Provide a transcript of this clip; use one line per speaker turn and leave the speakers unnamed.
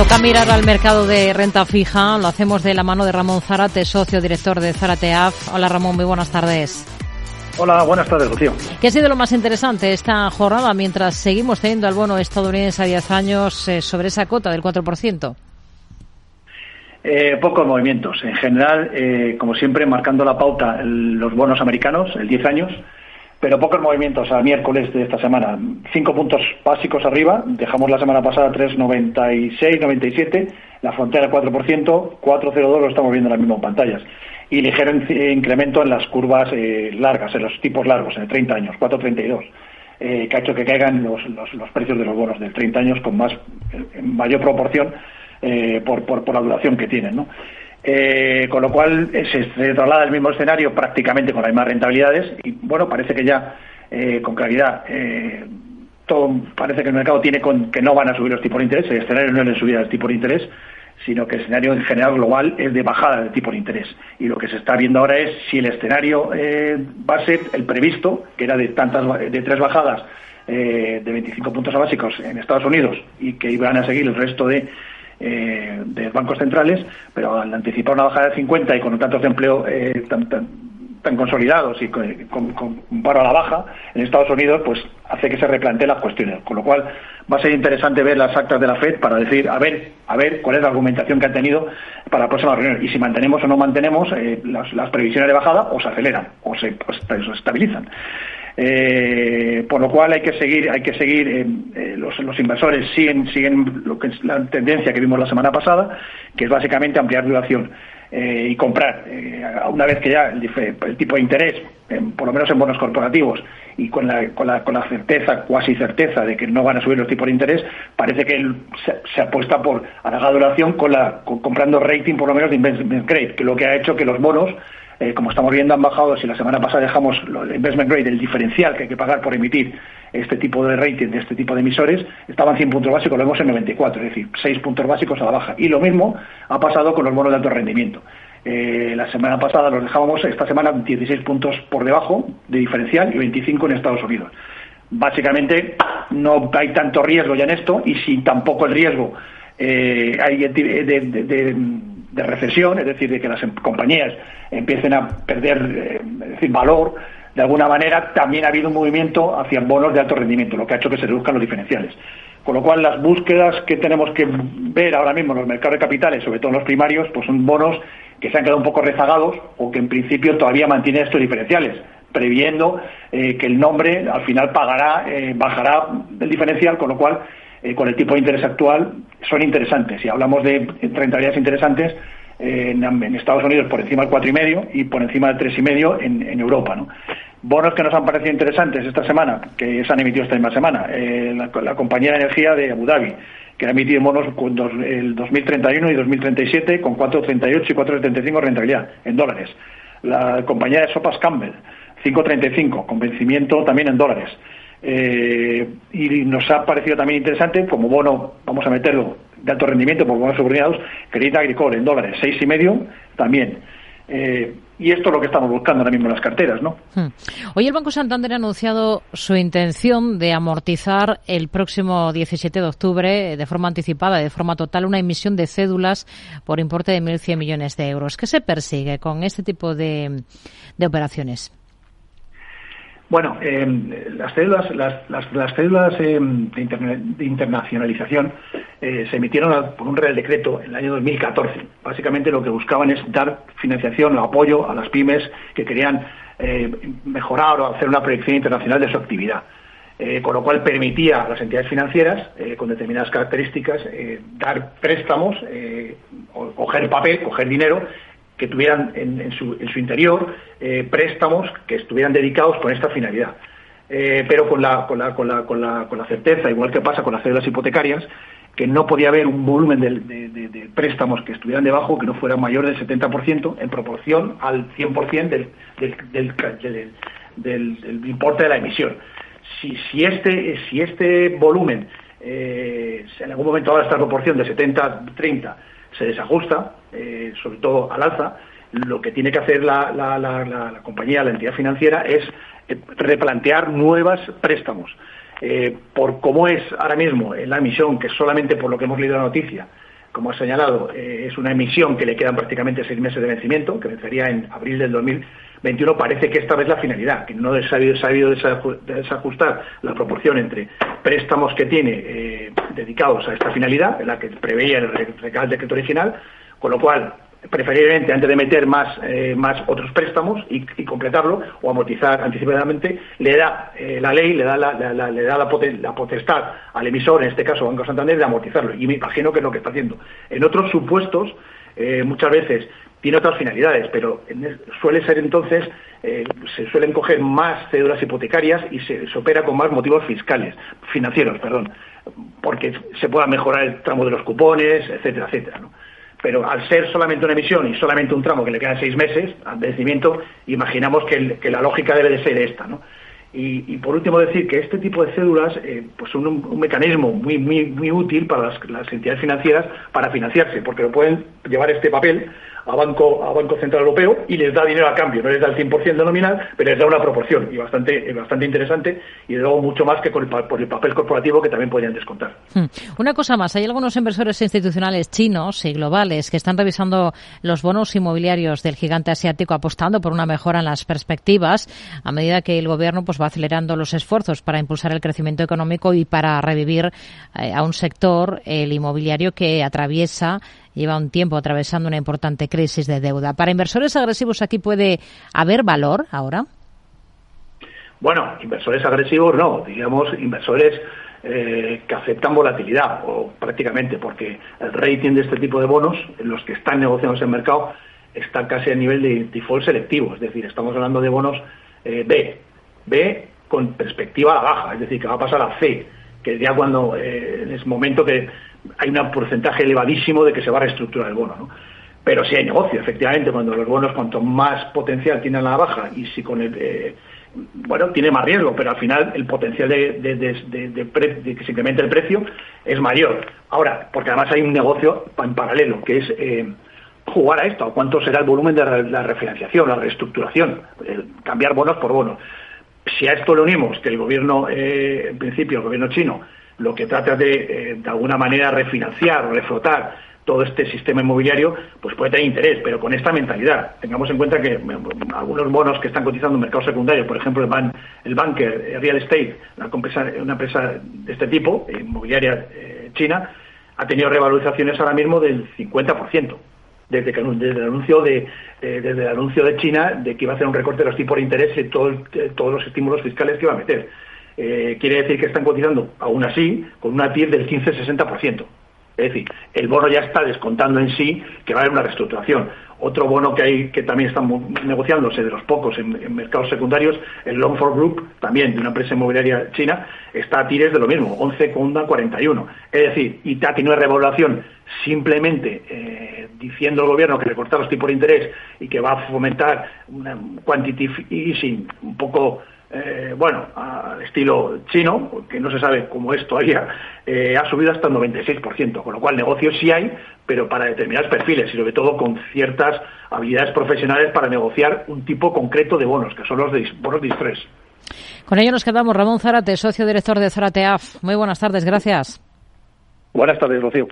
Toca mirar al mercado de renta fija. Lo hacemos de la mano de Ramón Zárate, socio director de Zárate AF. Hola Ramón, muy buenas tardes.
Hola, buenas tardes, Rocío.
¿Qué ha sido lo más interesante esta jornada mientras seguimos teniendo el bono estadounidense a 10 años sobre esa cota del 4%?
Pocos movimientos. En general, como siempre, marcando la pauta los bonos americanos, el 10 años, pero pocos movimientos al miércoles de esta semana. 5 puntos básicos arriba, dejamos la semana pasada 3,96, 97, la frontera 4%, 4,02 lo estamos viendo ahora mismo en pantallas. Y ligero incremento en las curvas largas, en los tipos largos, en el 30 años, 4,32, que ha hecho que caigan los precios de los bonos del 30 años con mayor proporción por la duración que tienen, ¿no? Con lo cual se traslada el mismo escenario prácticamente con las mismas rentabilidades y bueno, parece que ya con claridad todo parece que el mercado tiene que no van a subir los tipos de interés. El escenario no es de subida del tipo de interés, sino que el escenario en general global es de bajada del tipo de interés, y lo que se está viendo ahora es si el escenario va a ser el previsto, que era de 3 bajadas de 25 puntos básicos en Estados Unidos y que iban a seguir el resto de bancos centrales, pero al anticipar una bajada de 50 y con tantos de empleo tan consolidados y con un paro a la baja en Estados Unidos, pues hace que se replanteen las cuestiones, con lo cual va a ser interesante ver las actas de la FED para decir a ver cuál es la argumentación que han tenido para la próxima reunión y si mantenemos o no mantenemos las previsiones de bajada, o se aceleran o se estabilizan. Por lo cual hay que seguir los inversores siguen lo que es la tendencia que vimos la semana pasada, que es básicamente ampliar duración y comprar una vez que ya el tipo de interés, por lo menos en bonos corporativos y con la certeza, cuasi certeza de que no van a subir los tipos de interés, parece que se apuesta por alargar duración comprando rating por lo menos de investment grade, que lo que ha hecho que los bonos, como estamos viendo, han bajado. Si la semana pasada dejamos el investment grade, el diferencial que hay que pagar por emitir este tipo de rating de este tipo de emisores, estaban 100 puntos básicos, lo vemos en 94, es decir, 6 puntos básicos a la baja. Y lo mismo ha pasado con los bonos de alto rendimiento. La semana pasada los dejábamos, esta semana 16 puntos por debajo de diferencial y 25 en Estados Unidos. Básicamente no hay tanto riesgo ya en esto, y si tampoco el riesgo hay de recesión, es decir, de que las compañías empiecen a perder valor, de alguna manera también ha habido un movimiento hacia bonos de alto rendimiento, lo que ha hecho que se reduzcan los diferenciales. Con lo cual, las búsquedas que tenemos que ver ahora mismo en los mercados de capitales, sobre todo en los primarios, pues son bonos que se han quedado un poco rezagados o que en principio todavía mantienen estos diferenciales, previendo que el nombre al final bajará el diferencial, con lo cual con el tipo de interés actual son interesantes. Si hablamos de rentabilidades interesantes en Estados Unidos por encima del 4,5 y por encima del 3,5 en Europa, ¿no? Bonos que nos han parecido interesantes esta semana, que se han emitido esta misma semana, la compañía de energía de Abu Dhabi, que ha emitido bonos el 2031 y 2037 con 4,38 y 4,75 rentabilidad en dólares. La compañía de sopas Campbell, 5,35 con vencimiento también en dólares. Y nos ha parecido también interesante como bono, vamos a meterlo de alto rendimiento por bonos subordinados, Crédit Agricole en dólares, 6,5 también. Y esto es lo que estamos buscando ahora mismo en las carteras, ¿no?
Hoy el Banco Santander ha anunciado su intención de amortizar el próximo 17 de octubre de forma anticipada, de forma total, una emisión de cédulas por importe de 1.100 millones de euros. ¿Qué se persigue con este tipo de operaciones?
Bueno, las cédulas de internacionalización se emitieron por un Real Decreto en el año 2014. Básicamente lo que buscaban es dar financiación o apoyo a las pymes que querían mejorar o hacer una proyección internacional de su actividad. Con lo cual permitía a las entidades financieras con determinadas características dar préstamos, o coger dinero que tuvieran en su interior préstamos que estuvieran dedicados con esta finalidad, pero con la certeza, igual que pasa con las cédulas hipotecarias, que no podía haber un volumen de préstamos que estuvieran debajo que no fuera mayor del 70% en proporción al 100% del importe de la emisión. Si este volumen en algún momento ahora esta proporción de 70-30 se desajusta, sobre todo al alza, lo que tiene que hacer la compañía, la entidad financiera, es replantear nuevos préstamos. Por cómo es ahora mismo en la emisión, que solamente por lo que hemos leído en la noticia, como ha señalado, es una emisión que le quedan prácticamente 6 meses de vencimiento, que vencería en abril del 2021. Parece que esta vez la finalidad, que no ha sabido desajustar la proporción entre préstamos que tiene dedicados a esta finalidad, en la que preveía el decreto original, con lo cual, preferiblemente, antes de meter más otros préstamos y completarlo o amortizar anticipadamente, le da la ley, le da la potestad al emisor, en este caso Banco Santander, de amortizarlo. Y me imagino que es lo que está haciendo. En otros supuestos, muchas veces tiene otras finalidades, pero suele ser entonces, se suelen coger más cédulas hipotecarias y se opera con más motivos financieros, porque se pueda mejorar el tramo de los cupones, etcétera, etcétera, ¿no? Pero al ser solamente una emisión y solamente un tramo que le quedan 6 meses al vencimiento, imaginamos que la lógica debe de ser esta, ¿no? Y por último decir que este tipo de cédulas pues son un mecanismo muy útil para las entidades financieras para financiarse, porque lo pueden llevar este papel a Banco Central Europeo y les da dinero a cambio, no les da el 100% nominal, pero les da una proporción y bastante interesante, y luego mucho más que por el papel corporativo que también podrían descontar.
Una cosa más, hay algunos inversores institucionales chinos y globales que están revisando los bonos inmobiliarios del gigante asiático, apostando por una mejora en las perspectivas a medida que el gobierno pues va acelerando los esfuerzos para impulsar el crecimiento económico y para revivir a un sector, el inmobiliario, que lleva un tiempo atravesando una importante crisis de deuda. ¿Para inversores agresivos aquí puede haber valor ahora?
Bueno, inversores agresivos no, digamos inversores que aceptan volatilidad, o prácticamente, porque el rating de este tipo de bonos, en los que están negociados en el mercado, está casi a nivel de default selectivo, es decir, estamos hablando de bonos B con perspectiva a la baja, es decir, que va a pasar a C, que ya cuando en ese momento que hay un porcentaje elevadísimo de que se va a reestructurar el bono, ¿no? Pero sí hay negocio, efectivamente, cuando los bonos, cuanto más potencial tienen a la baja y si con tiene más riesgo, pero al final el potencial de que se incremente el precio es mayor. Ahora, porque además hay un negocio en paralelo, que es jugar a esto, cuánto será el volumen de la refinanciación, la reestructuración, cambiar bonos por bonos. Si a esto le unimos que el gobierno, en principio el gobierno chino, lo que trata de alguna manera refinanciar o reflotar todo este sistema inmobiliario, pues puede tener interés, pero con esta mentalidad. Tengamos en cuenta que algunos bonos que están cotizando en mercado secundario, por ejemplo el Banker Real Estate, una empresa de este tipo, inmobiliaria china, ha tenido revalorizaciones ahora mismo del 50%. Desde el anuncio de China de que iba a hacer un recorte de los tipos de interés y todos los estímulos fiscales que iba a meter. Quiere decir que están cotizando, aún así, con una TIR del 15-60%. Es decir, el bono ya está descontando en sí que va a haber una reestructuración. Otro bono que también están negociándose, de los pocos en mercados secundarios, el Longford Group, también de una empresa inmobiliaria china, está a tires de lo mismo, 11,41. Es decir, y ha tenido una revaluación simplemente diciendo el gobierno que recortar los tipos de interés y que va a fomentar una quantitative easing un poco al estilo chino, que no se sabe cómo es todavía, ha subido hasta el 96%, con lo cual negocios sí hay, pero para determinados perfiles y sobre todo con ciertas habilidades profesionales para negociar un tipo concreto de bonos, que son los de bonos distress.
Con ello nos quedamos. Ramón Zárate, socio director de Zárate AF. Muy buenas tardes, gracias.
Buenas tardes, Rocío.